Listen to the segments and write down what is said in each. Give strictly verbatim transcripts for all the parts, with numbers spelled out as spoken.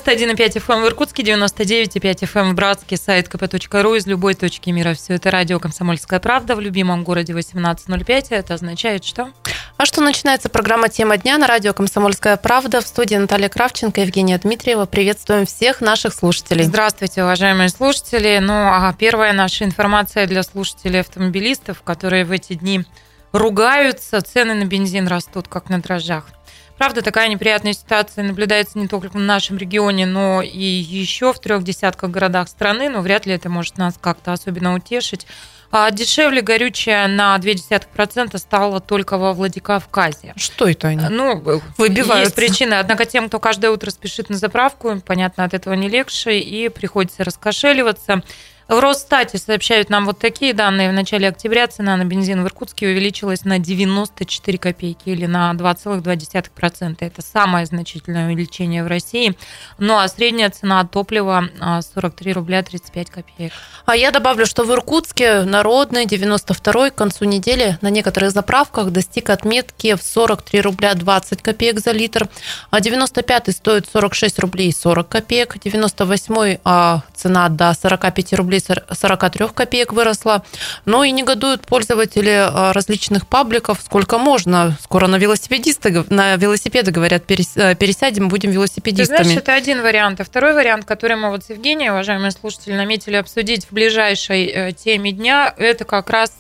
девяносто один и пять эф эм в Иркутске, девяносто девять и пять эф эм в Братске, сайт ка пэ точка ру из любой точки мира. Все это радио «Комсомольская правда» в любимом городе восемнадцать ноль пять. Это означает, что... А что начинается программа «Тема дня» на радио «Комсомольская правда». В студии Наталья Кравченко, Евгения Дмитриева. Приветствуем всех наших слушателей. Здравствуйте, уважаемые слушатели. Ну, а первая наша информация для слушателей автомобилистов, которые в эти дни ругаются. Цены на бензин растут, как на дрожжах. Правда, такая неприятная ситуация наблюдается не только в нашем регионе, но и еще в трех десятках городах страны, но вряд ли это может нас как-то особенно утешить. А дешевле горючее на ноль целых две десятых процента стало только во Владикавказе. Что это они? Ну, выбиваются. Есть причины. Однако тем, кто каждое утро спешит на заправку, понятно, от этого не легче, и приходится раскошеливаться. В Росстате сообщают нам вот такие данные. В начале октября цена на бензин в Иркутске увеличилась на девяносто четыре копейки или на два целых две десятых процента. Это самое значительное увеличение в России. Ну а средняя цена топлива сорок три рубля тридцать пять копеек. А я добавлю, что в Иркутске Народный девяносто второй к концу недели на некоторых заправках достиг отметки в сорок три рубля двадцать копеек за литр, а девяносто пятый стоит сорок шесть рублей сорок копеек, девяносто восьмой а, цена до сорок пять рублей сорок три копеек выросла. Но и негодуют пользователи различных пабликов. Сколько можно? Скоро на велосипедисты, на велосипеды, говорят, пересядем, будем велосипедистами. Ты знаешь, это один вариант. А второй вариант, который мы вот с Евгенией, уважаемые слушатели, наметили обсудить в ближайшей теме дня, это как раз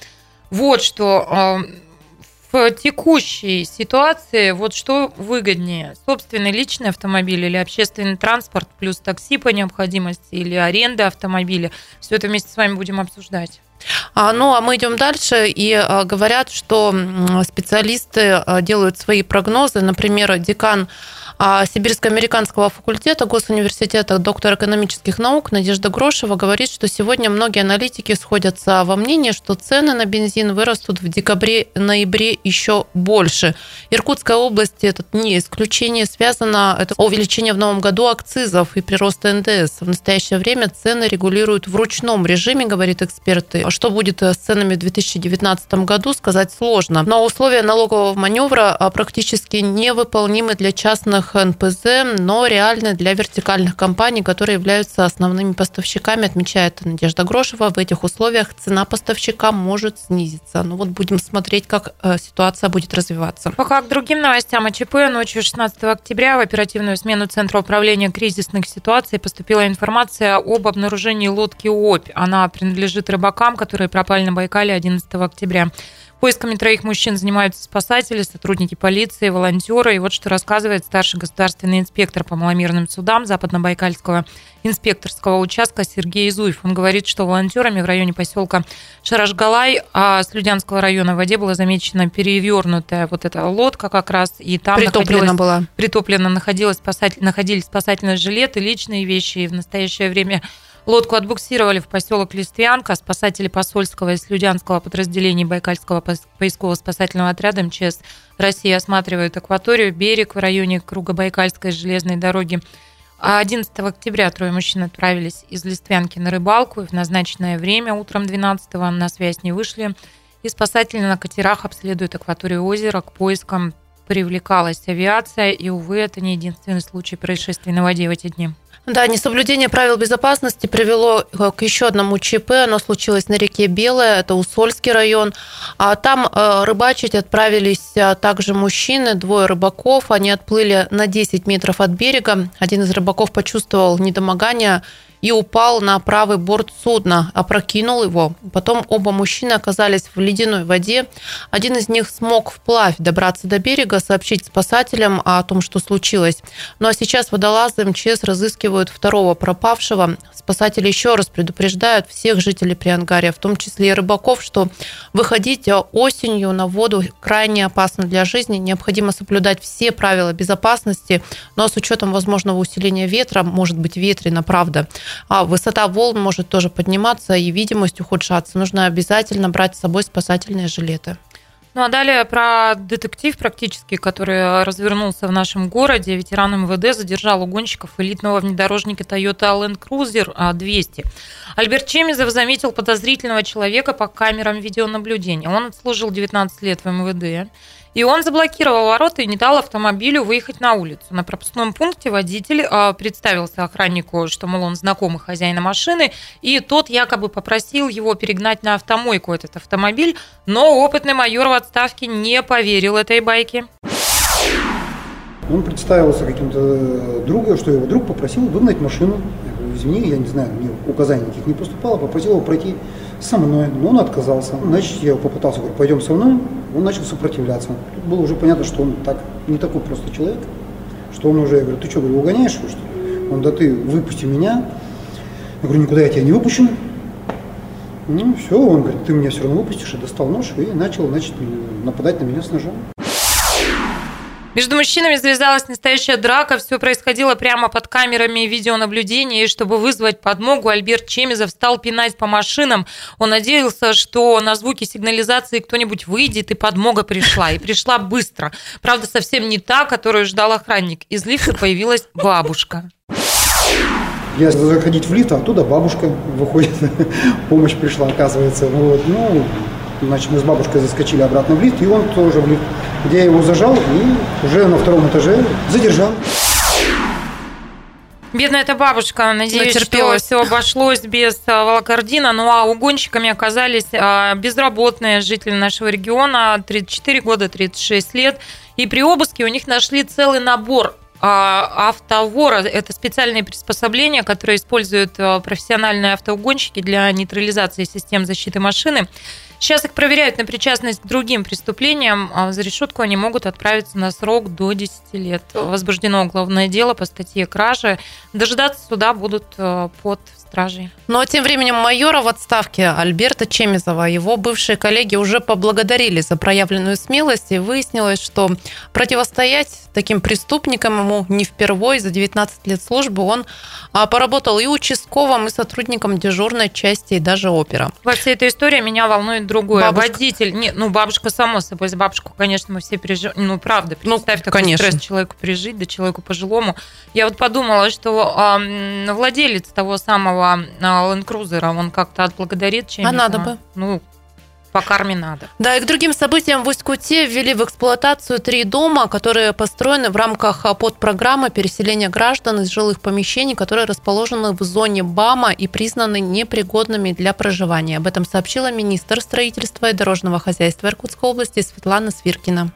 вот что... В текущей ситуации вот что выгоднее? Собственный личный автомобиль или общественный транспорт плюс такси по необходимости или аренда автомобиля? Все это вместе с вами будем обсуждать. А, ну, а мы идем дальше, и а, говорят, что специалисты а, делают свои прогнозы. Например, декан а, Сибирско-американского факультета Госуниверситета, доктор экономических наук Надежда Грошева говорит, что сегодня многие аналитики сходятся во мнении, что цены на бензин вырастут в декабре-ноябре еще больше. Иркутская область, это не исключение, связано это увеличение в новом году акцизов и прироста эн дэ эс. В настоящее время цены регулируют в ручном режиме, говорит эксперты. Что будет с ценами в две тысячи девятнадцатом году, сказать сложно. Но условия налогового маневра практически невыполнимы для частных эн пэ зэ, но реальны для вертикальных компаний, которые являются основными поставщиками, отмечает Надежда Грошева. В этих условиях цена поставщика может снизиться. Ну вот будем смотреть, как ситуация будет развиваться. Пока к другим новостям о ЧП. Ночью шестнадцатого октября в оперативную смену Центра управления кризисных ситуаций поступила информация об обнаружении лодки «Обь». Она принадлежит рыбакам, которые пропали на Байкале одиннадцатого октября. Поисками троих мужчин занимаются спасатели, сотрудники полиции, волонтеры. И вот что рассказывает старший государственный инспектор по маломерным судам Западно-Байкальского инспекторского участка Сергей Зуев. Он говорит, что волонтерами в районе поселка Шарашгалай Слюдянского района в воде была замечена перевернутая вот эта лодка как раз. И там притоплена была. Притоплена находилась спасатель, находились спасательные жилеты, личные вещи. И в настоящее время лодку отбуксировали в поселок Листвянка. Спасатели посольского и слюдянского подразделений Байкальского поисково-спасательного отряда эм че эс России осматривают акваторию, берег в районе Кругобайкальской железной дороги. А одиннадцатого октября трое мужчин отправились из Листвянки на рыбалку, и в назначенное время, утром двенадцатого, на связь не вышли. И спасатели на катерах обследуют акваторию озера. К поискам привлекалась авиация, и, увы, это не единственный случай происшествий на воде в эти дни. Да, несоблюдение правил безопасности привело к еще одному ЧП. Оно случилось на реке Белая, это Усольский район. Там рыбачить отправились также мужчины, двое рыбаков. Они отплыли на десять метров от берега. Один из рыбаков почувствовал недомогание и упал на правый борт судна, опрокинул его. Потом оба мужчины оказались в ледяной воде. Один из них смог вплавь добраться до берега, сообщить спасателям о том, что случилось. Ну а сейчас водолазы эм че эс разыскивают второго пропавшего. Спасатели еще раз предупреждают всех жителей Приангария, в том числе и рыбаков, что выходить осенью на воду крайне опасно для жизни. Необходимо соблюдать все правила безопасности, но с учетом возможного усиления ветра, может быть ветрено, правда. А высота волн может тоже подниматься и видимость ухудшаться. Нужно обязательно брать с собой спасательные жилеты. Ну а далее про детектив практически, который развернулся в нашем городе. Ветеран эм вэ дэ задержал угонщиков элитного внедорожника Toyota Land Cruiser двести. Альберт Чемизов заметил подозрительного человека по камерам видеонаблюдения. Он отслужил девятнадцать лет в эм вэ дэ И он заблокировал ворота и не дал автомобилю выехать на улицу. На пропускном пункте водитель представился охраннику, что, мол, он знакомый хозяина машины, и тот якобы попросил его перегнать на автомойку этот автомобиль, но опытный майор в отставке не поверил этой байке. Он представился каким-то другом, что его друг попросил выгнать машину. Я говорю, извини, я не знаю, мне указаний никаких не поступало, попросил его пройти со мной, но он отказался. Значит, я попытался, говорю, пойдем со мной, он начал сопротивляться. Тут было уже понятно, что он так, не такой просто человек, что он уже, я говорю, ты что, говорю, угоняешь его, что ли? Он, да ты выпусти меня. Я говорю, никуда я тебя не выпущу. Ну, все, он говорит, ты меня все равно выпустишь, и достал нож и начал, значит, нападать на меня с ножом. Между мужчинами завязалась настоящая драка. Все происходило прямо под камерами видеонаблюдения. И чтобы вызвать подмогу, Альберт Чемизов стал пинать по машинам. Он надеялся, что на звуки сигнализации кто-нибудь выйдет, и подмога пришла. И пришла быстро. Правда, совсем не та, которую ждал охранник. Из лифта появилась бабушка. Я заходить в лифт, а оттуда бабушка выходит. Помощь пришла, оказывается. Вот. Ну, значит, мы с бабушкой заскочили обратно в лифт, и он тоже в лифт, где я его зажал и уже на втором этаже задержал. Бедная эта бабушка, надеюсь, что все обошлось без волокордина. Ну а угонщиками оказались безработные жители нашего региона, тридцать четыре года, тридцать шесть лет. И при обыске у них нашли целый набор автовора. Это специальные приспособления, которые используют профессиональные автоугонщики для нейтрализации систем защиты машины. Сейчас их проверяют на причастность к другим преступлениям. За решетку они могут отправиться на срок до десяти лет. Возбуждено уголовное дело по статье кражи. Дожидаться суда будут под стражей. Ну а тем временем майора в отставке Альберта Чемизова его бывшие коллеги уже поблагодарили за проявленную смелость, и выяснилось, что противостоять таким преступникам ему не впервой. За девятнадцать лет службы он поработал и участковым, и сотрудником дежурной части, и даже опера. Во всей этой истории меня волнует другое. Бабушка. Водитель, не, ну бабушка само собой, за бабушку, конечно, мы все переживаем. Ну правда, представь, ну, такой конечно. Стресс человеку пережить, да человеку пожилому. Я вот подумала, что э, владелец того самого ленд-крузера, он как-то отблагодарит Чемизова. А надо бы. Ну, по карме надо. Да, и к другим событиям в Усть-Куте ввели в эксплуатацию три дома, которые построены в рамках подпрограммы переселения граждан из жилых помещений, которые расположены в зоне БАМа и признаны непригодными для проживания. Об этом сообщила министр строительства и дорожного хозяйства Иркутской области Светлана Свиркина.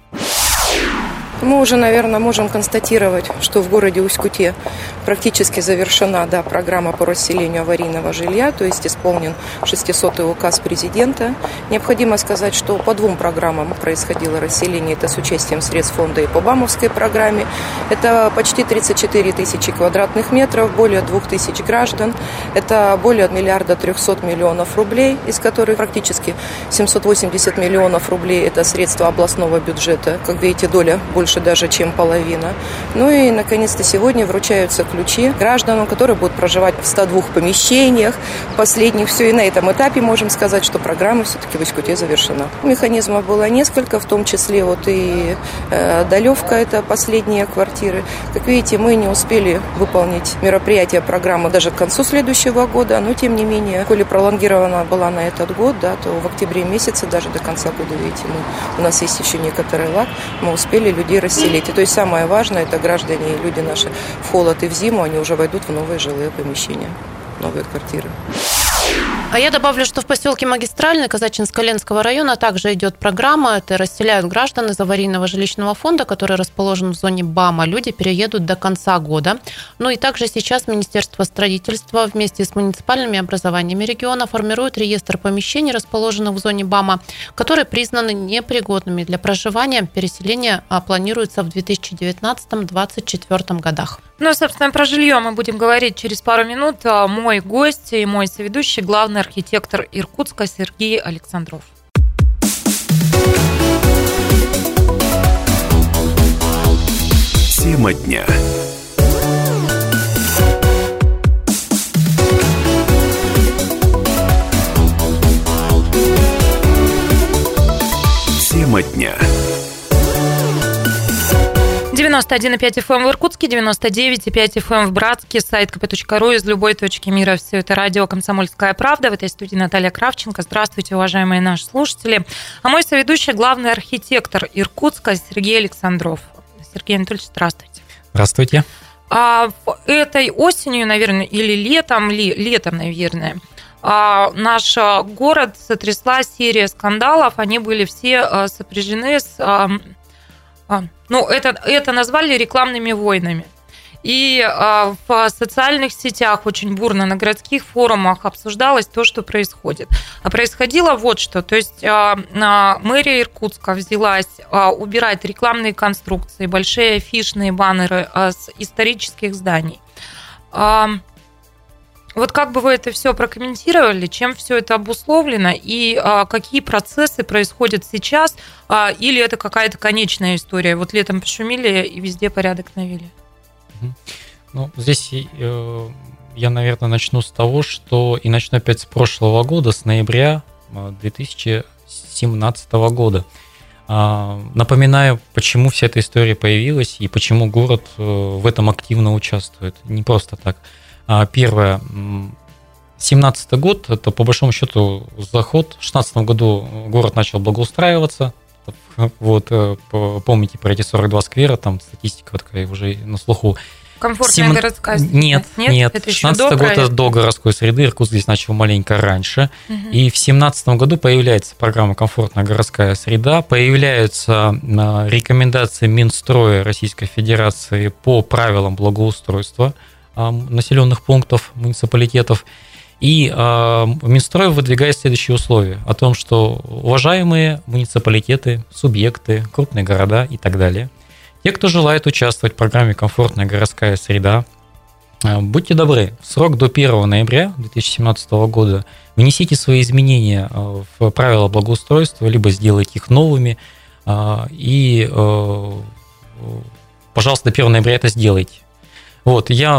Мы уже, наверное, можем констатировать, что в городе Усть-Куте практически завершена да, программа по расселению аварийного жилья, то есть исполнен шестисотый указ президента. Необходимо сказать, что по двум программам происходило расселение, это с участием средств фонда и по БАМовской программе. Это почти тридцать четыре тысячи квадратных метров, более двух тысяч граждан. Это более миллиарда трехсот миллионов рублей, из которых практически семьсот восемьдесят миллионов рублей – это средства областного бюджета. Как видите, доля больше даже, чем половина. Ну и, наконец-то, сегодня вручаются ключи гражданам, которые будут проживать в ста двух помещениях. Последних все. И на этом этапе можем сказать, что программа все-таки в Усть-Куте завершена. Механизмов было несколько, в том числе вот и э, Долевка, это последние квартиры. Как видите, мы не успели выполнить мероприятие программы даже к концу следующего года, но, тем не менее, коли пролонгирована была на этот год, да, то в октябре месяце, даже до конца года, видите, мы, у нас есть еще некоторый лаг, мы успели людей расселить. И то есть самое важное, это граждане и люди наши в холод и в зиму, они уже войдут в новые жилые помещения, новые квартиры. А я добавлю, что в поселке Магистральный Казачинско-Ленского района также идет программа. Это расселяют граждан из аварийного жилищного фонда, который расположен в зоне БАМа. Люди переедут до конца года. Ну и также сейчас Министерство строительства вместе с муниципальными образованиями региона формирует реестр помещений, расположенных в зоне БАМа, которые признаны непригодными для проживания. Переселение планируется в две тысячи девятнадцатом — две тысячи двадцать четвёртом годах. Ну, собственно, про жилье мы будем говорить через пару минут. Мой гость и мой соведущий, главный архитектор Иркутска Сергей Александров. Тема дня. Тема дня. девяносто один и пять эф эм в Иркутске, девяносто девять и пять эф эм в Братске, сайт ка пэ точка ру, из любой точки мира. Все это радио «Комсомольская правда». В этой студии Наталья Кравченко. Здравствуйте, уважаемые наши слушатели. А мой соведущий, главный архитектор Иркутска Сергей Александров. Сергей Анатольевич, здравствуйте. Здравствуйте. А этой осенью, наверное, или летом, ли, летом, наверное, наш город сотрясла серия скандалов. Они были все сопряжены с... Ну, это, это назвали рекламными войнами. И а, в социальных сетях очень бурно на городских форумах обсуждалось то, что происходит. А происходило вот что. То есть а, а, мэрия Иркутска взялась а, убирать рекламные конструкции, большие афишные баннеры а, с исторических зданий. А, вот как бы вы это все прокомментировали, чем все это обусловлено и а, какие процессы происходят сейчас, а, или это какая-то конечная история? Вот летом пошумели и везде порядок навели. Ну, здесь э, я, наверное, начну с того, что и начну опять с прошлого года, с ноября две тысячи семнадцатого года. Э, напоминаю, почему вся эта история появилась и почему город э, в этом активно участвует. Не просто так. Первое, семнадцатый год, это по большому счету заход. В шестнадцатом году город начал благоустраиваться. Вот, помните про эти сорок два сквера, там статистика такая уже на слуху. Комфортная Сем... городская среда? Нет, нет. нет. Это шестнадцатый год это до городской среды, Иркутск здесь начал маленько раньше. Угу. И в семнадцатом году появляется программа «Комфортная городская среда», появляются рекомендации Минстроя Российской Федерации по правилам благоустройства населенных пунктов, муниципалитетов. И э, Минстрой выдвигает следующие условия о том, что уважаемые муниципалитеты, субъекты, крупные города и так далее, те, кто желает участвовать в программе «Комфортная городская среда», э, будьте добры, в срок до первого ноября две тысячи семнадцатого года внесите свои изменения в правила благоустройства, либо сделайте их новыми, э, и, э, пожалуйста, до первого ноября это сделайте. Вот, я,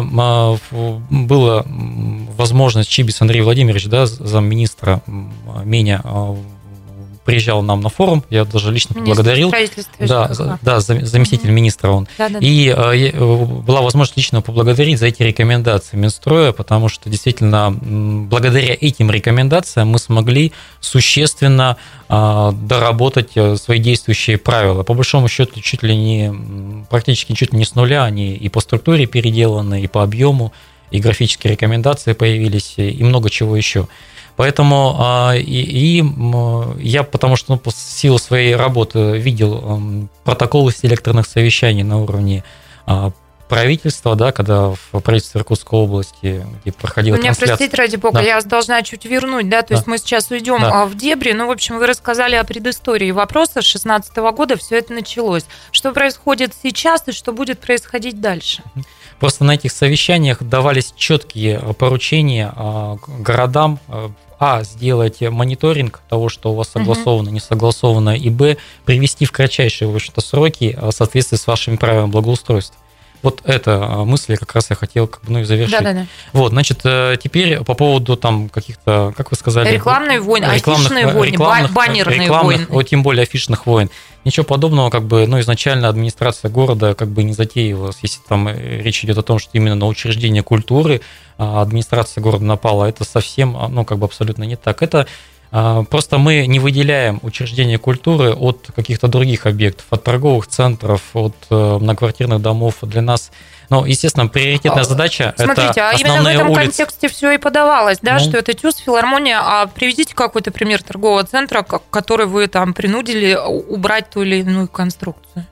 была возможность, Чибис Андрей Владимирович, да, замминистра Меня, приезжал нам на форум, я даже лично поблагодарил. Да, да, заместитель угу. министра он. Да, да, и да. была возможность лично поблагодарить за эти рекомендации Минстроя, потому что действительно благодаря этим рекомендациям мы смогли существенно доработать свои действующие правила. По большому счету, чуть ли не, практически чуть ли не с нуля, они и по структуре переделаны, и по объему, и графические рекомендации появились, и много чего еще. Поэтому и, и я, потому что ну, по силу своей работы видел протоколы селекторных совещаний на уровне правительства, да, когда в правительстве Иркутской области, где проходила Меня трансляция... простите, ради бога, да. я вас должна чуть вернуть, да, то да. есть мы сейчас уйдем да. в дебри, ну, в общем, вы рассказали о предыстории вопроса, с шестнадцатого года все это началось. Что происходит сейчас и что будет происходить дальше? Просто на этих совещаниях давались четкие поручения городам, а, сделать мониторинг того, что у вас согласовано, не согласовано, и, б, привести в кратчайшие, в общем-то, сроки в соответствии с вашими правилами благоустройства. Вот эта мысль как раз я хотел как бы, ну, и завершить. Да, да, да. Вот, значит, теперь по поводу там каких-то, как вы сказали... Рекламные войны, афишные войны, рекламных, баннерные рекламных, войны. Тем более афишных войн. Ничего подобного, как бы, ну, изначально администрация города как бы не затеивалась. Если там речь идет о том, что именно на учреждение культуры администрация города напала, это совсем, ну, как бы абсолютно не так. Это просто мы не выделяем учреждения культуры от каких-то других объектов, от торговых центров, от многоквартирных домов. Для нас, ну, естественно, приоритетная задача – это основные улицы. Смотрите, а именно в этом улицы. контексте все и подавалось, да, ну, что это ТЮЗ, филармония. А приведите какой-то пример торгового центра, который вы там принудили убрать ту или иную конструкцию.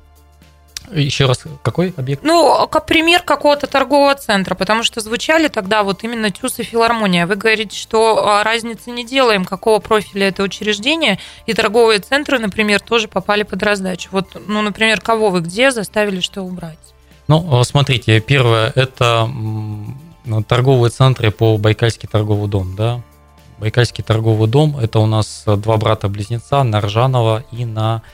Еще раз, какой объект? Ну, как пример какого-то торгового центра, потому что звучали тогда вот именно ТЮЗ и филармония. Вы говорите, что разницы не делаем, какого профиля это учреждение, и торговые центры, например, тоже попали под раздачу. Вот, ну, например, кого вы где заставили что убрать? Ну, смотрите, первое, это торговые центры по Байкальский торговый дом, да. Байкальский торговый дом, это у нас два брата-близнеца, на Ржанова и на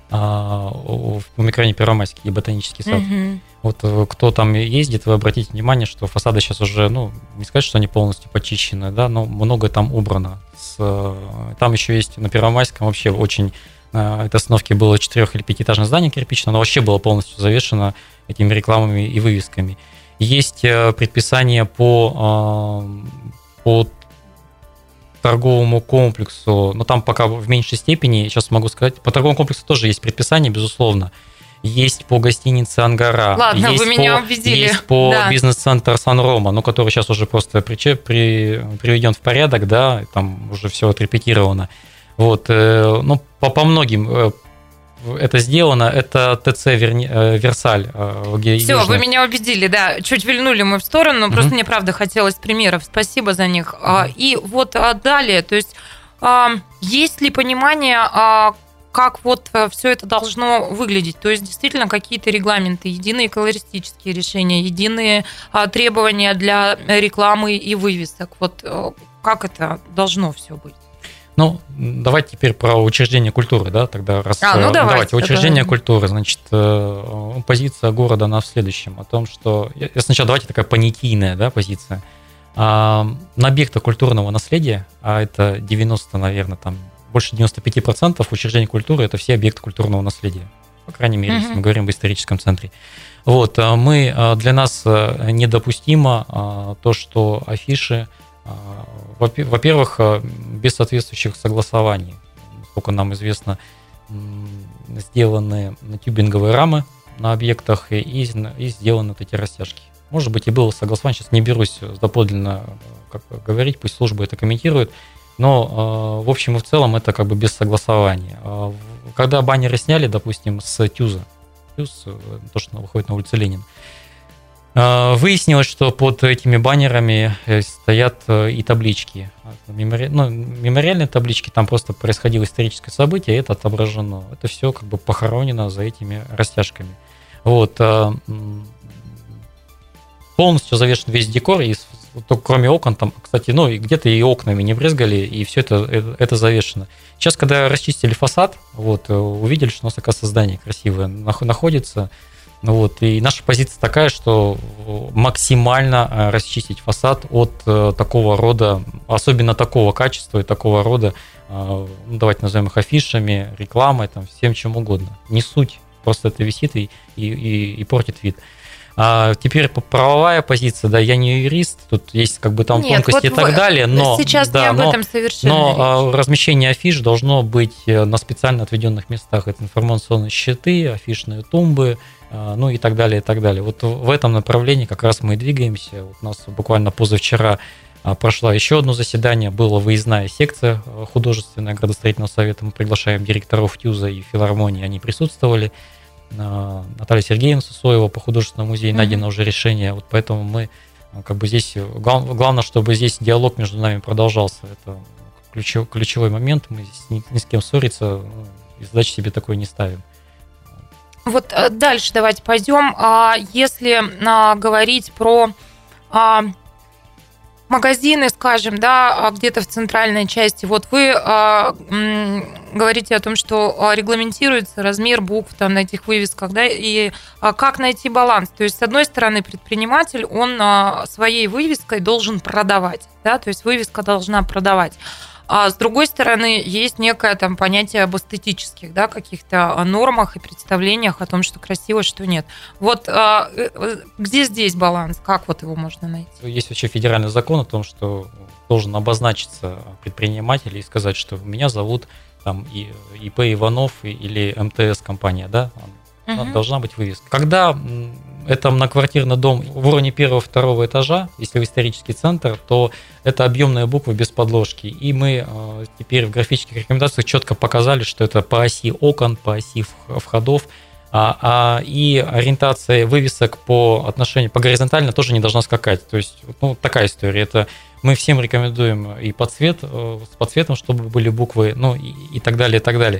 в микрорайоне Первомайский и Ботанический сад. Угу. Вот кто там ездит, вы обратите внимание, что фасады сейчас уже, ну, не сказать, что они полностью почищены, да, но много там убрано. С, там еще есть на Первомайском вообще очень, этой остановке было четырех- или пятиэтажное здание кирпичное, оно вообще было полностью завешено этими рекламами и вывесками. Есть предписание по, по торговому комплексу, но там пока в меньшей степени, сейчас могу сказать, по торговому комплексу тоже есть предписание, безусловно. Есть по гостинице «Ангара». Ладно, есть вы меня по, убедили. Есть по да. бизнес-центр «Сан-Рома», ну, который сейчас уже просто при, при, приведен в порядок, да, там уже все отрепетировано. Вот, ну, по, по многим это сделано, это ТЦ «Версаль». Все, южный. Вы меня убедили, да, чуть вильнули мы в сторону, но угу. просто мне, правда, хотелось примеров, спасибо за них. Угу. И вот далее, то есть есть ли понимание, как вот все это должно выглядеть? То есть действительно какие-то регламенты, единые колористические решения, единые требования для рекламы и вывесок. Вот как это должно все быть? Ну, давайте теперь про учреждение культуры, да, тогда раз. А, ну, давайте, давайте. Учреждение тогда... культуры, значит, позиция города она в следующем, о том, что, сначала давайте такая понятийная, да, позиция. На объекты культурного наследия, а это девяносто, наверное, там, больше девяносто пять процентов учреждений культуры – это все объекты культурного наследия, по крайней мере, uh-huh. если мы говорим в историческом центре. Вот, мы, для нас недопустимо то, что афиши, во-первых, без соответствующих согласований, насколько нам известно, сделаны тюбинговые рамы на объектах и, и сделаны вот эти растяжки. Может быть, и было согласование, сейчас не берусь доподлинно как говорить, пусть служба это комментирует, но в общем и в целом это как бы без согласования. Когда баннеры сняли, допустим, с ТЮЗа, ТЮЗ, то, что выходит на улицу Ленина, выяснилось, что под этими баннерами стоят и таблички. Мемори... Ну, мемориальные таблички, там просто происходило историческое событие, и это отображено. Это все как бы похоронено за этими растяжками. Вот. Полностью завешен весь декор, и только кроме окон, там, кстати, ну, и где-то и окнами не брызгали, и все это, это завешено. Сейчас, когда расчистили фасад, вот, увидели, что у нас, оказывается, здание красивое находится. Вот, и наша позиция такая, что максимально расчистить фасад от такого рода, особенно такого качества и такого рода, ну, давайте назовем их афишами, рекламой, там, всем чем угодно. Не суть, просто это висит и, и, и портит вид. А теперь правовая позиция, да, я не юрист, тут есть как бы там Нет, тонкости вот и так далее, но, сейчас да, не об но, этом совершенно но речь. Размещение афиш должно быть на специально отведенных местах. Это информационные щиты, афишные тумбы, ну и так далее, и так далее. Вот в этом направлении как раз мы и двигаемся. Вот у нас буквально позавчера прошла еще одно заседание, была выездная секция художественная градостроительного совета. Мы приглашаем директоров ТЮЗа и филармонии, они присутствовали. Наталья Сергеевна Сысоева по художественному музею, mm-hmm. найдено уже решение. Вот поэтому мы как бы здесь главное, чтобы здесь диалог между нами продолжался. Это ключевой, ключевой момент. Мы здесь ни, ни с кем ссориться и задачи себе такой не ставим. Вот дальше давайте пойдем. Если говорить про магазины, скажем, да, где-то в центральной части, вот вы говорите о том, что регламентируется размер букв там на этих вывесках, да, и как найти баланс. То есть, с одной стороны, предприниматель, он своей вывеской должен продавать, да, то есть вывеска должна продавать. А с другой стороны, есть некое там понятие об эстетических, да, каких-то нормах и представлениях о том, что красиво, что нет. Вот где здесь баланс? Как вот его можно найти? Есть вообще федеральный закон о том, что должен обозначиться предприниматель и сказать, что меня зовут там ИП Иванов или МТС компания, да, угу. Должна быть вывеска. Когда это многоквартирный дом в уровне первого-второго этажа, если в исторический центр, то это объемные буквы без подложки. И мы теперь в графических рекомендациях четко показали, что это по оси окон, по оси входов, а, а, и ориентация вывесок по отношению, по горизонтально тоже не должна скакать. То есть, ну, такая история. Это мы всем рекомендуем и по цвет, с подсветом, чтобы были буквы, ну, и, и так далее, и так далее.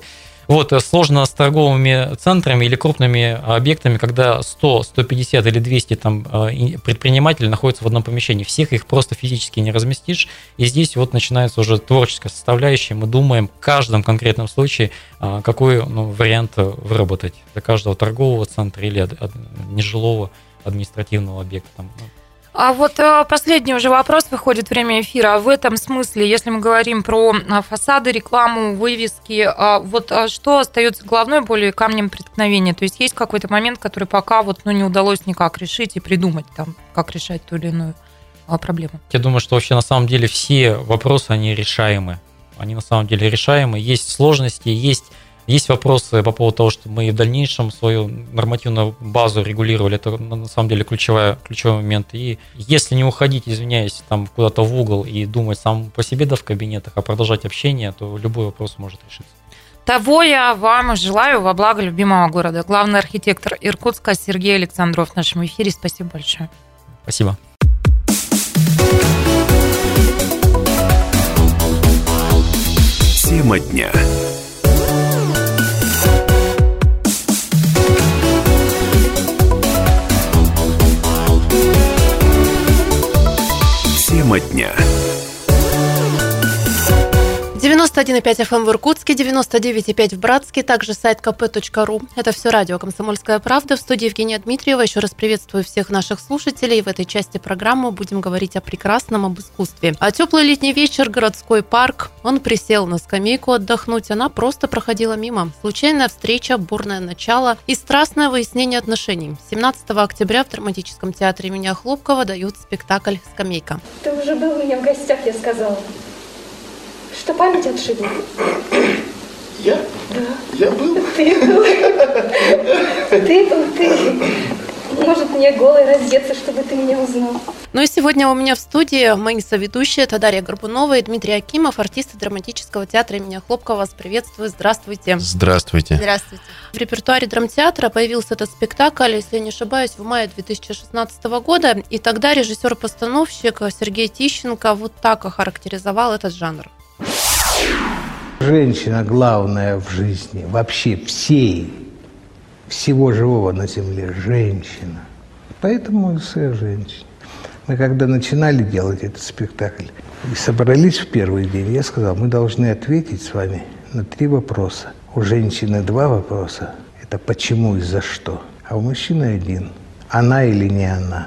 Вот, сложно с торговыми центрами или крупными объектами, когда сто, сто пятьдесят или двести там, предпринимателей находятся в одном помещении. Всех их просто физически не разместишь. И здесь вот начинается уже творческая составляющая. Мы думаем в каждом конкретном случае, какой ну, вариант выработать для каждого торгового центра или нежилого административного объекта. А вот последний уже вопрос, выходит время эфира. В этом смысле, если мы говорим про фасады, рекламу, вывески, вот что остается головной болью и камнем преткновения? То есть есть какой-то момент, который пока вот, ну, не удалось никак решить и придумать, там, как решать ту или иную проблему? Я думаю, что вообще на самом деле все вопросы, они решаемы. Они на самом деле решаемы. Есть сложности, есть... Есть вопросы по поводу того, что мы в дальнейшем свою нормативную базу регулировали. Это на самом деле ключевой, ключевой момент. И если не уходить, извиняюсь, там куда-то в угол и думать сам по себе да в кабинетах, а продолжать общение, то любой вопрос может решиться. Того я вам желаю во благо любимого города. Главный архитектор Иркутска Сергей Александров в нашем эфире. Спасибо большое. Спасибо. Тема дня. Тема дня. девяносто один и пять эф эм в Иркутске, девяносто девять и пять в Братске, также сайт ка пэ точка ру. Это все радио «Комсомольская правда». В студии Евгения Дмитриева. Еще раз приветствую всех наших слушателей. В этой части программы будем говорить о прекрасном, об искусстве. А теплый летний вечер, городской парк. Он присел на скамейку отдохнуть. Она просто проходила мимо. Случайная встреча, бурное начало и страстное выяснение отношений. семнадцатого октября в драматическом театре имени Хлопкова дают спектакль «Скамейка». Ты уже был у меня в гостях, я сказала. Что память отшибла? Я? Да. Я был? Ты был. Ты был, ты. Может, мне голой раздеться, чтобы ты меня узнал. Ну и сегодня у меня в студии мои соведущие. Это Дарья Горбунова и Дмитрий Акимов, артисты драматического театра имени Хлопкова. Вас приветствую. Здравствуйте. Здравствуйте. Здравствуйте. В репертуаре драмтеатра появился этот спектакль, если я не ошибаюсь, в мае две тысячи шестнадцатого года. И тогда режиссер-постановщик Сергей Тищенко вот так охарактеризовал этот жанр. Женщина главная в жизни, вообще всей, всего живого на земле, женщина. Поэтому и все женщины. Мы когда начинали делать этот спектакль и собрались в первый день, я сказал, мы должны ответить с вами на три вопроса. У женщины два вопроса. Это почему и за что. А у мужчины один. Она или не она.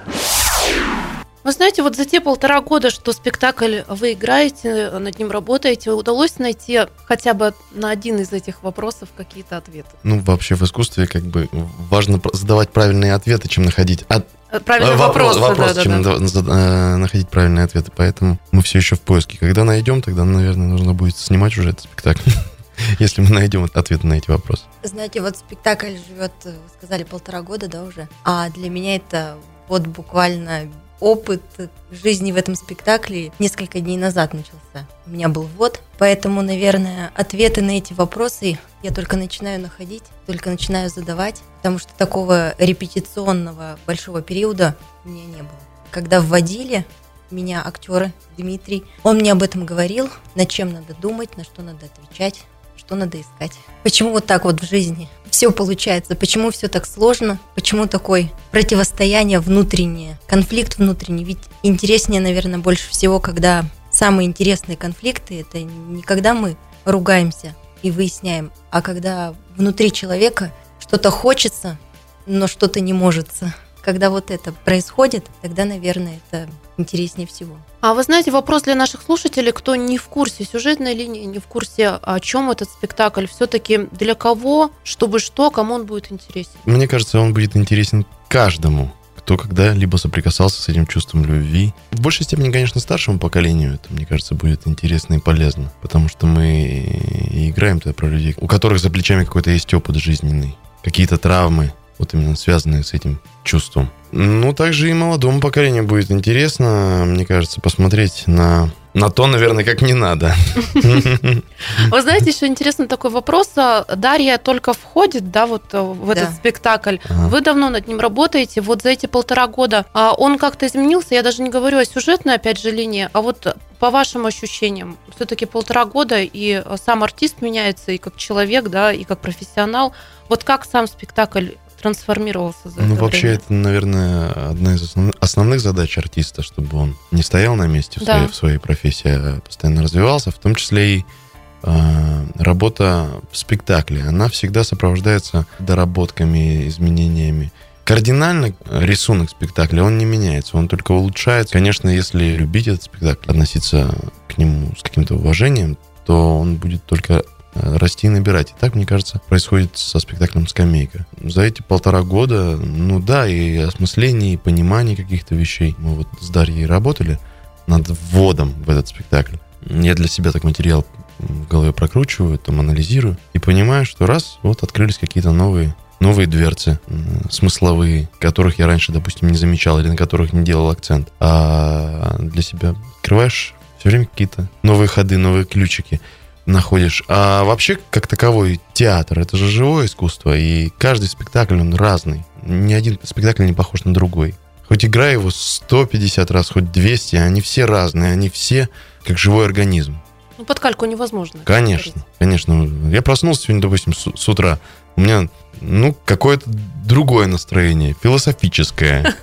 Вы знаете, вот за те полтора года, что спектакль вы играете, над ним работаете, удалось найти хотя бы на один из этих вопросов какие-то ответы? Ну, вообще в искусстве как бы важно задавать правильные ответы, чем находить... От... Правильные вопросы, вопросы, да, чем да, да. находить правильные ответы. Поэтому мы все еще в поиске. Когда найдем, тогда, наверное, нужно будет снимать уже этот спектакль. Если мы найдем ответы на эти вопросы. Знаете, вот спектакль живет, вы сказали, полтора года, да, уже? А для меня это вот буквально... Опыт жизни в этом спектакле несколько дней назад начался. У меня был ввод, поэтому, наверное, ответы на эти вопросы я только начинаю находить, только начинаю задавать, потому что такого репетиционного большого периода у меня не было. Когда вводили меня актеры Дмитрий, он мне об этом говорил, над чем надо думать, на что надо отвечать, что надо искать. Почему вот так вот в жизни все получается? Почему все так сложно? Почему такое противостояние внутреннее, конфликт внутренний? Ведь интереснее, наверное, больше всего, когда самые интересные конфликты, это не когда мы ругаемся и выясняем, а когда внутри человека что-то хочется, но что-то не можется. Когда вот это происходит, тогда, наверное, это интереснее всего. А вы знаете, вопрос для наших слушателей, кто не в курсе сюжетной линии, не в курсе, о чем этот спектакль, все-таки для кого, чтобы что, кому он будет интересен? Мне кажется, он будет интересен каждому, кто когда-либо соприкасался с этим чувством любви. В большей степени, конечно, старшему поколению это, мне кажется, будет интересно и полезно, потому что мы играем-то про людей, у которых за плечами какой-то есть опыт жизненный, какие-то травмы, вот именно связанные с этим чувством. Ну, также и молодому поколению будет интересно, мне кажется, посмотреть на На то, наверное, как не надо. Вы знаете, еще интересный такой вопрос. Дарья только входит, да, вот в этот Да. спектакль. Ага. Вы давно над ним работаете. Вот за эти полтора года а он как-то изменился? Я даже не говорю о сюжетной, опять же, линии, а вот по вашим ощущениям, все-таки полтора года, и сам артист меняется, и как человек, да, и как профессионал. Вот как сам спектакль трансформировался за Ну, это вообще, время? это, наверное, одна из основ- основных задач артиста, чтобы он не стоял на месте в, Да. своей, в своей профессии, а постоянно развивался, в том числе и э, работа в спектакле. Она всегда сопровождается доработками, изменениями. Кардинально рисунок спектакля, он не меняется, он только улучшается. Конечно, если любить этот спектакль, относиться к нему с каким-то уважением, то он будет только расти и набирать. И так, мне кажется, происходит со спектаклем «Скамейка». За эти полтора года, ну да, и осмысление, и понимание каких-то вещей. Мы вот с Дарьей работали над вводом в этот спектакль. Я для себя так материал в голове прокручиваю, там анализирую и понимаю, что раз, вот открылись какие-то новые новые дверцы, смысловые, которых я раньше, допустим, не замечал или на которых не делал акцент. А для себя открываешь все время какие-то новые ходы, новые ключики находишь. А вообще, как таковой, театр — это же живое искусство, и каждый спектакль, он разный. Ни один спектакль не похож на другой. Хоть играй его сто пятьдесят раз, хоть двести, они все разные, они все как живой организм. Ну, под кальку невозможно. Конечно, конечно. Я проснулся сегодня, допустим, с, с утра, у меня, ну, какое-то другое настроение, философическое.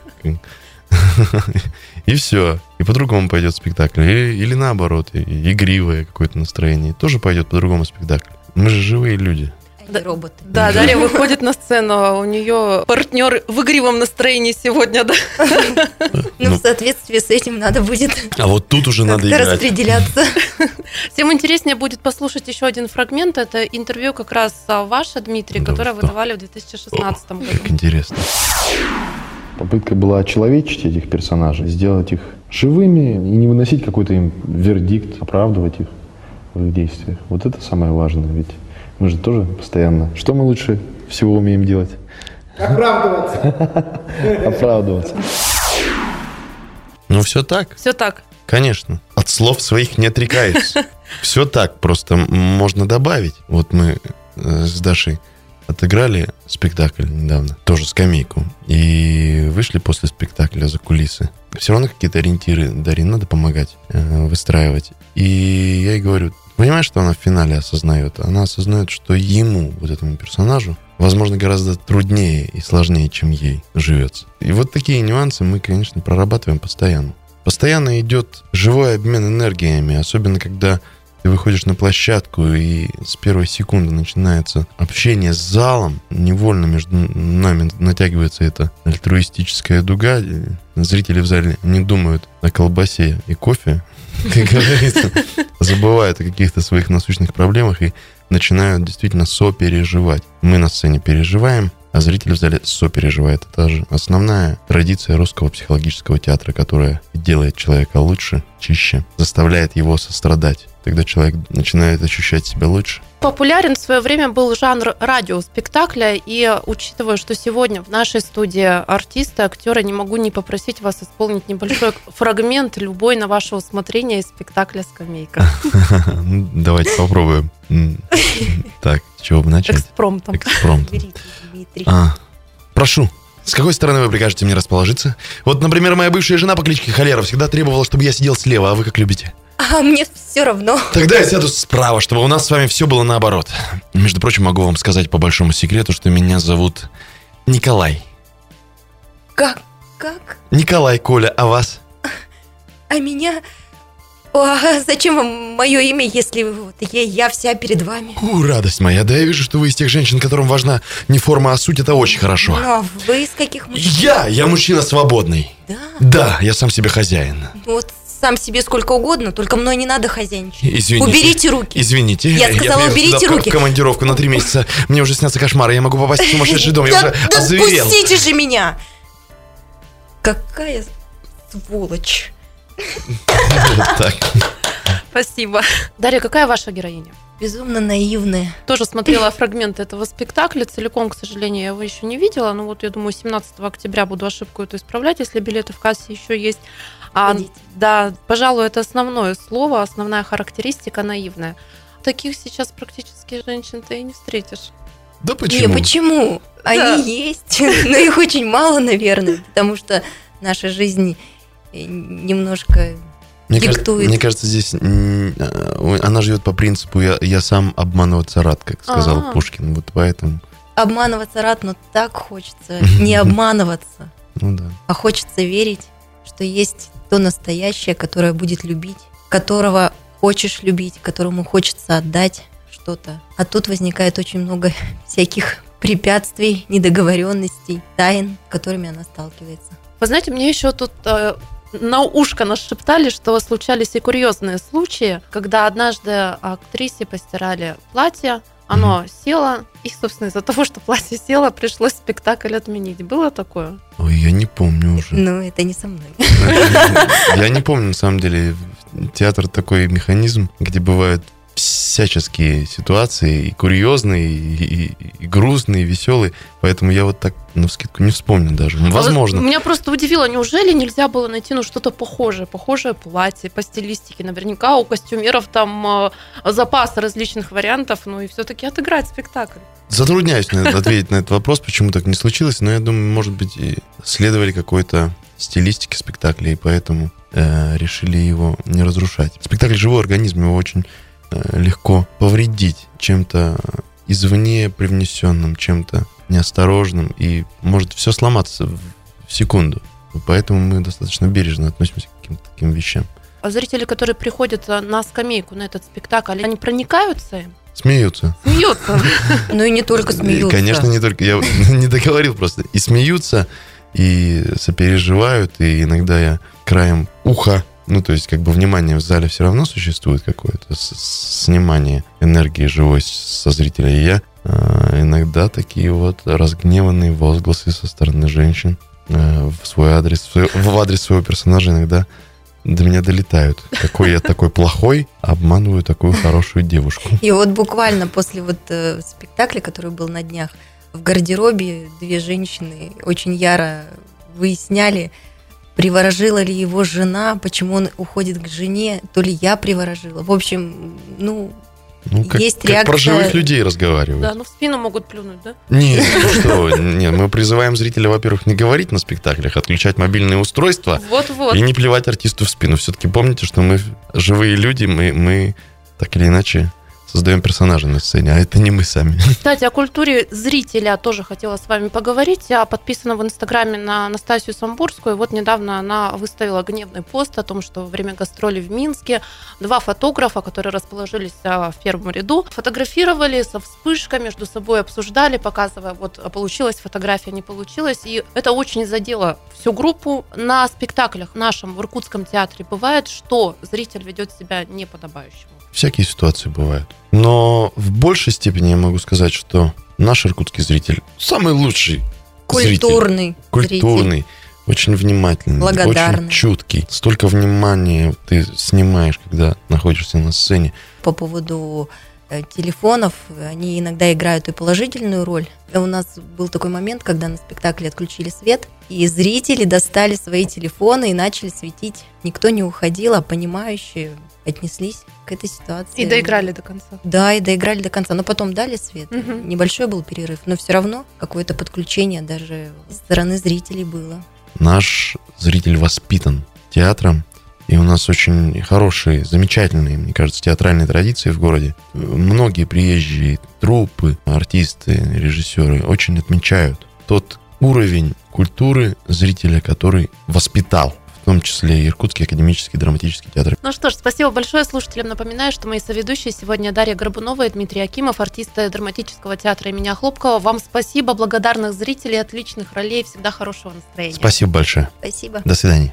И все. И по-другому пойдет спектакль. Или, или наоборот, игривое какое-то настроение. Тоже пойдет по-другому спектакль. Мы же живые люди. Да, роботы. Да, Дарья выходит на сцену, а у нее партнер в игривом настроении сегодня, да? Ну, в соответствии с этим надо будет А вот тут уже надо как-то играть. распределяться. Всем интереснее будет послушать еще один фрагмент. Это интервью как раз ваше, Дмитрий, Да которое вы вы что? давали в две тысячи шестнадцатом году. Как интересно. Попытка была очеловечить этих персонажей, сделать их живыми и не выносить какой-то им вердикт, оправдывать их в их действиях. Вот это самое важное, ведь мы же тоже постоянно... Что мы лучше всего умеем делать? Оправдываться. Оправдываться. Ну, все так, Все так. конечно. От слов своих не отрекаюсь. Все так, просто можно добавить. Вот мы э, с Дашей отыграли спектакль недавно, тоже «Скамейку», и вышли после спектакля за кулисы. Все равно какие-то ориентиры Дарье надо помогать э, выстраивать. И я ей говорю, понимаешь, что она в финале осознает? Она осознает, что ему, вот этому персонажу, возможно, гораздо труднее и сложнее, чем ей живется. И вот такие нюансы мы, конечно, прорабатываем постоянно. Постоянно идет живой обмен энергиями, особенно когда ты выходишь на площадку, и с первой секунды начинается общение с залом. Невольно между нами натягивается эта альтруистическая дуга. Зрители в зале не думают о колбасе и кофе, как говорится, забывают о каких-то своих насущных проблемах и начинают действительно сопереживать. Мы на сцене переживаем, а зритель в зале сопереживает. Это же основная традиция русского психологического театра, которая делает человека лучше, чище, заставляет его сострадать. Тогда человек начинает ощущать себя лучше. Популярен в свое время был жанр радиоспектакля, и учитывая, что сегодня в нашей студии артисты, актеры, не могу не попросить вас исполнить небольшой фрагмент, любой на ваше усмотрение из спектакля «Скамейка». Давайте попробуем. Так, с чего бы начать? Экспромтом. Экспромтом. Берите, Дмитрий. А, прошу. С какой стороны вы прикажете мне расположиться? Вот, например, моя бывшая жена по кличке Холера всегда требовала, чтобы я сидел слева, а вы как любите? А мне все равно. Тогда я сяду справа, чтобы у нас с вами все было наоборот. Между прочим, могу вам сказать по большому секрету, что меня зовут Николай. Как? Как? Николай, Коля, а вас? А меня... О, а зачем вам мое имя, если вот я, я вся перед вами? У, радость моя, да я вижу, что вы из тех женщин, которым важна не форма, а суть, это очень хорошо. Ну, а вы из каких мужчин? Я, я мужчина свободный. Да? Да, я сам себе хозяин. Вот сам себе сколько угодно, только мной не надо хозяйничать. Извините. Уберите руки. Извините. Я сказала, приехал уберите сюда в- руки. в командировку на три месяца. Мне уже снятся кошмары, я могу попасть в сумасшедший дом, я Да, уже да озверел. пустите же меня! Какая сволочь. Вот так. Спасибо. Дарья, какая ваша героиня? Безумно наивная. Тоже смотрела фрагменты этого спектакля. Целиком, к сожалению, я его еще не видела. Но вот, я думаю, семнадцатого октября буду ошибку эту исправлять, если билеты в кассе еще есть. А, да, пожалуй, это основное слово, основная характеристика наивная. Таких сейчас практически женщин ты и не встретишь. Да почему? Не, почему? Они Да. есть, но их очень мало, наверное, потому что наша жизнь немножко Мне кажется, диктует. мне кажется, здесь м, э, она живет по принципу «я, я сам обманываться рад», как сказал А-а. Пушкин. Вот поэтому, Обманываться рад, но так хочется не обманываться, ну да. а хочется верить, что есть то настоящее, которое будет любить, которого хочешь любить, которому хочется отдать что-то. А тут возникает очень много всяких препятствий, недоговоренностей, тайн, с которыми она сталкивается. Вы знаете, мне еще тут э, на ушко нашептали, что случались и курьезные случаи, когда однажды актрисе постирали платье, оно село, и, собственно, из-за того, что платье село, пришлось спектакль отменить. Было такое? Ой, я не помню уже. Ну, это не со мной. Я не помню, на самом деле. Театр такой механизм, где бывают всяческие ситуации, и курьезные, и, и, и грустные, и веселые. Поэтому я вот так навскидку не вспомню даже. Возможно. А вот меня просто удивило, неужели нельзя было найти ну, что-то похожее, похожее платье по стилистике? Наверняка у костюмеров там э, запас различных вариантов, ну и все-таки отыграть спектакль. Затрудняюсь на- ответить на этот вопрос, почему так не случилось, но я думаю, может быть, и следовали какой-то стилистике спектакля, и поэтому э, решили его не разрушать. Спектакль «Живой организм», его очень э, легко повредить чем-то извне привнесенным, чем-то неосторожным, и может все сломаться в, в секунду. Поэтому мы достаточно бережно относимся к каким-то таким вещам. А зрители, которые приходят на скамейку на этот спектакль, они проникаются им? Смеются. Смеются. Ну и не только смеются. Конечно, не только. Я не договорил просто. И смеются, и сопереживают, и иногда я краем уха, ну, то есть, как бы внимание в зале все равно существует какое-то, с- снимание энергии живой со зрителя. И я э, иногда такие вот разгневанные возгласы со стороны женщин э, в свой адрес, в, свой- в адрес своего персонажа иногда до меня долетают. Какой я такой плохой, обманываю такую хорошую девушку. И вот буквально после вот э, спектакля, который был на днях, в гардеробе две женщины очень яро выясняли, приворожила ли его жена, почему он уходит к жене, то ли я приворожила. В общем, ну, Ну, как, есть как реакция. про живых людей разговаривают. Да, ну в спину могут плюнуть, да? Нет, ну что вы, нет, мы призываем зрителя, во-первых, не говорить на спектаклях, отключать мобильные устройства Вот-вот. и не плевать артисту в спину. Все-таки помните, что мы живые люди, мы, мы так или иначе создаем персонажа на сцене, а это не мы сами. Кстати, о культуре зрителя тоже хотела с вами поговорить. Я подписана в Инстаграме на Настасью Самбурскую. Вот недавно она выставила гневный пост о том, что во время гастролей в Минске два фотографа, которые расположились в первом ряду, фотографировали со вспышкой, между собой обсуждали, показывая, вот получилась фотография, не получилась. И это очень задело всю группу. На спектаклях нашем в Иркутском театре бывает, что зритель ведет себя неподобающим. Всякие ситуации бывают. Но в большей степени я могу сказать, что наш иркутский зритель самый лучший Культурный зритель. Культурный, очень внимательный, Благодарный. очень чуткий. Столько внимания ты снимаешь, когда находишься на сцене. По поводу э, телефонов, они иногда играют и положительную роль. У нас был такой момент, когда на спектакле отключили свет, и зрители достали свои телефоны и начали светить. Никто не уходил, а понимающие отнеслись к этой ситуации. И доиграли до конца. Да, и доиграли до конца. Но потом дали свет. Мгм. Небольшой был перерыв, но все равно какое-то подключение даже со стороны зрителей было. Наш зритель воспитан театром, и у нас очень хорошие, замечательные, мне кажется, театральные традиции в городе. Многие приезжие труппы, артисты, режиссеры очень отмечают тот уровень культуры зрителя, который воспитал, в том числе и Иркутский академический драматический театр. Ну что ж, спасибо большое слушателям. Напоминаю, что мои соведущие сегодня Дарья Горбунова и Дмитрий Акимов, артисты драматического театра имени Охлопкова. Вам спасибо, благодарных зрителей, отличных ролей, всегда хорошего настроения. Спасибо большое. Спасибо. До свидания.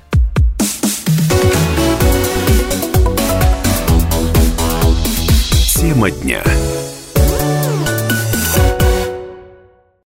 Тема дня.